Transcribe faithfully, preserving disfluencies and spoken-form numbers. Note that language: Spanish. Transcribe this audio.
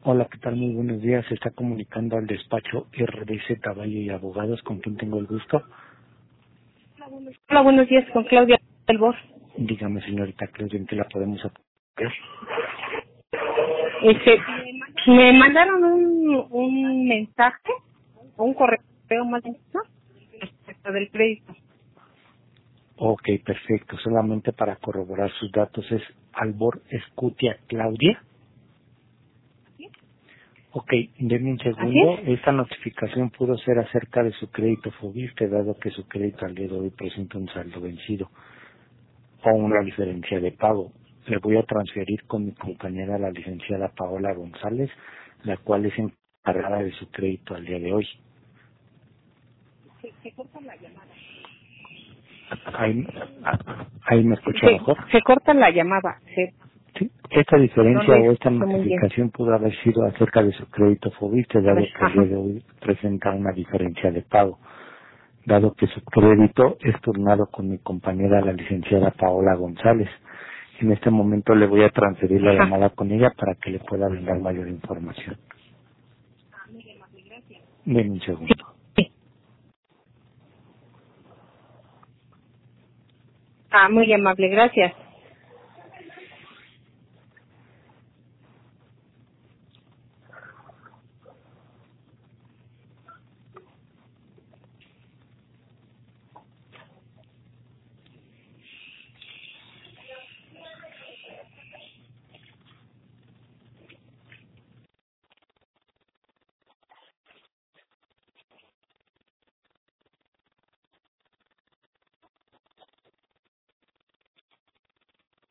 Hola, ¿qué tal? Muy buenos días. Se está comunicando al despacho R D C Valle y Abogados, con quien tengo el gusto. Hola, buenos días, con Claudia Delbor. Dígame, señorita Claudia, ¿en qué la podemos apoyar? Este, me mandaron un, un mensaje, un correo más bien, ¿no? Respecto del crédito. Ok, perfecto. Solamente para corroborar sus datos es Albor Escutia Claudia. Ok, denme un ¿Así segundo. es? Esta notificación pudo ser acerca de su crédito Fobiste, dado que su crédito al día de hoy presenta un saldo vencido o una diferencia de pago. Le voy a transferir con mi compañera, la licenciada Paola González, la cual es encargada de su crédito al día de hoy. Ahí, ahí me escucha Se, mejor. se corta la llamada. Se, Sí. Esta no diferencia lo o esta escucho muy bien. notificación pudo haber sido acerca de su crédito Fobiste, A ver, dado que al día ajá. de hoy presenta una diferencia de pago, dado que su crédito es turnado con mi compañera, la licenciada Paola González. En este momento le voy a transferir la Ajá. llamada con ella para que le pueda brindar mayor información. Denme un segundo. Sí. Ah, muy amable, gracias.